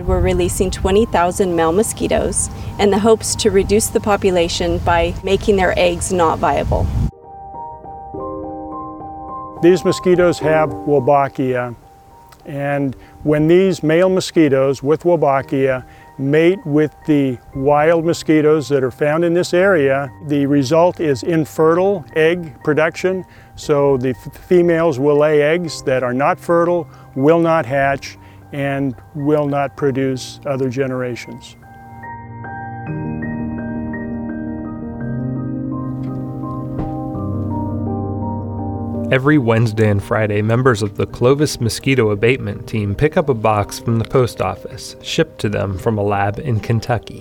were releasing 20,000 male mosquitoes in the hopes to reduce the population by making their eggs not viable. These mosquitoes have Wolbachia, and when these male mosquitoes with Wolbachia mate with the wild mosquitoes that are found in this area, the result is infertile egg production. So the females will lay eggs that are not fertile, will not hatch, and will not produce other generations. Every Wednesday and Friday, members of the Clovis Mosquito Abatement Team pick up a box from the post office, shipped to them from a lab in Kentucky.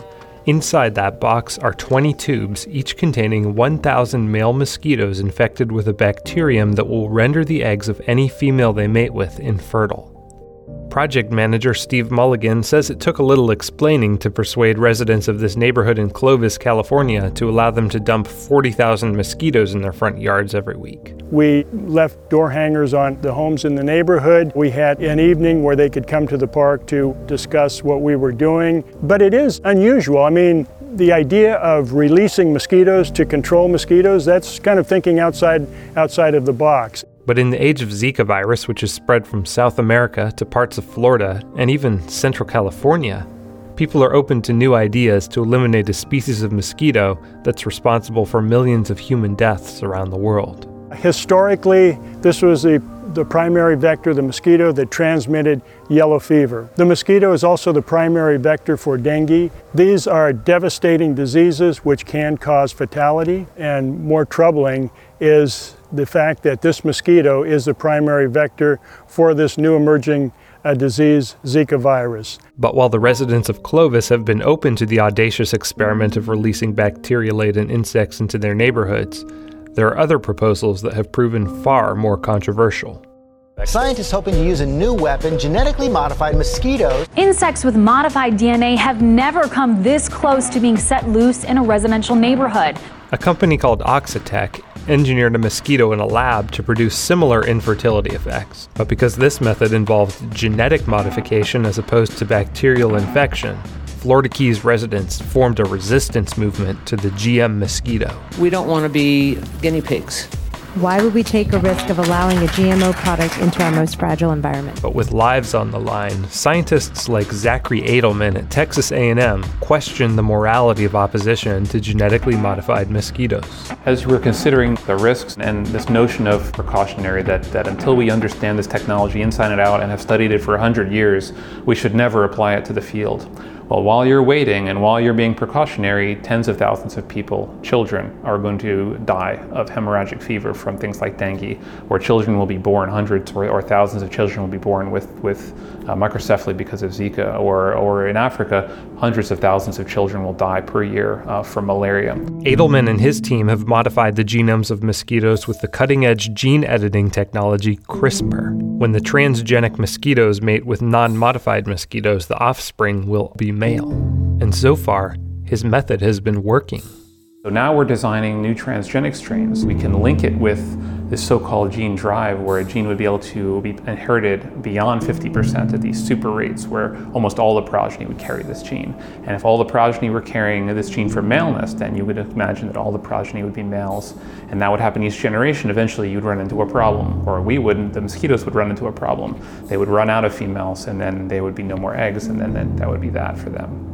Inside that box are 20 tubes, each containing 1,000 male mosquitoes infected with a bacterium that will render the eggs of any female they mate with infertile. Project manager Steve Mulligan says it took a little explaining to persuade residents of this neighborhood in Clovis, California, to allow them to dump 40,000 mosquitoes in their front yards every week. We left door hangers on the homes in the neighborhood. We had an evening where they could come to the park to discuss what we were doing. But it is unusual. I mean, the idea of releasing mosquitoes to control mosquitoes, that's kind of thinking outside of the box. But in the age of Zika virus, which has spread from South America to parts of Florida and even Central California, people are open to new ideas to eliminate a species of mosquito that's responsible for millions of human deaths around the world. Historically, this was the primary vector, the mosquito that transmitted yellow fever. The mosquito is also the primary vector for dengue. These are devastating diseases which can cause fatality, and more troubling is the fact that this mosquito is the primary vector for this new emerging disease, Zika virus. But while the residents of Clovis have been open to the audacious experiment of releasing bacteria-laden insects into their neighborhoods, there are other proposals that have proven far more controversial. Scientists hoping to use a new weapon, genetically modified mosquitoes. Insects with modified DNA have never come this close to being set loose in a residential neighborhood. A company called Oxitec engineered a mosquito in a lab to produce similar infertility effects. But because this method involved genetic modification as opposed to bacterial infection, Florida Keys residents formed a resistance movement to the GM mosquito. We don't want to be guinea pigs. Why would we take a risk of allowing a GMO product into our most fragile environment? But with lives on the line, scientists like Zachary Edelman at Texas A&M question the morality of opposition to genetically modified mosquitoes. As we're considering the risks and this notion of precautionary, that until we understand this technology inside and out and have studied it for 100 years, we should never apply it to the field. Well, while you're waiting and while you're being precautionary, tens of thousands of people, children, are going to die of hemorrhagic fever from things like dengue, or children will be born, hundreds or thousands of children will be born with microcephaly because of Zika, or in Africa, hundreds of thousands of children will die per year from malaria. Edelman and his team have modified the genomes of mosquitoes with the cutting-edge gene editing technology CRISPR. When the transgenic mosquitoes mate with non-modified mosquitoes, the offspring will be male. And so far, his method has been working. So now we're designing new transgenic strains. We can link it with this so-called gene drive, where a gene would be able to be inherited beyond 50% at these super rates, where almost all the progeny would carry this gene. And if all the progeny were carrying this gene for maleness, then you would imagine that all the progeny would be males. And that would happen each generation. Eventually you'd run into a problem, or we wouldn't, the mosquitoes would run into a problem. They would run out of females, and then there would be no more eggs, and then that would be that for them.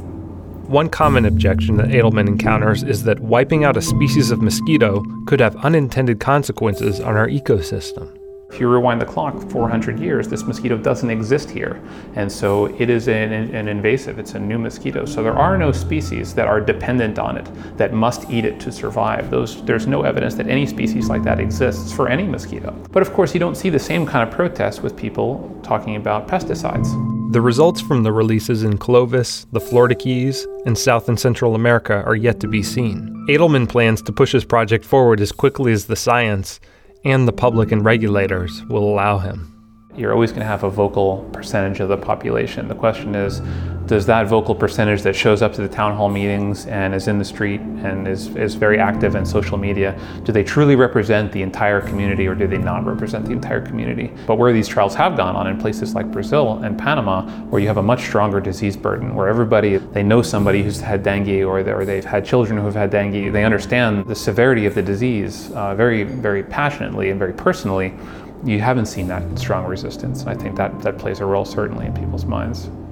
One common objection that Edelman encounters is that wiping out a species of mosquito could have unintended consequences on our ecosystem. If you rewind the clock 400 years, this mosquito doesn't exist here. And so it is an invasive, it's a new mosquito. So there are no species that are dependent on it, that must eat it to survive. There's no evidence that any species like that exists for any mosquito. But of course, you don't see the same kind of protest with people talking about pesticides. The results from the releases in Clovis, the Florida Keys, and South and Central America are yet to be seen. Edelman plans to push his project forward as quickly as the science and the public and regulators will allow him. you're always going to have a vocal percentage of the population. The question is, does that vocal percentage that shows up to the town hall meetings and is in the street and is very active in social media, do they truly represent the entire community, or do they not represent the entire community? But where these trials have gone on in places like Brazil and Panama, where you have a much stronger disease burden, where everybody, they know somebody who's had dengue, or they've had children who have had dengue, they understand the severity of the disease very, very passionately and very personally, you haven't seen that strong resistance. And I think that plays a role certainly in people's minds.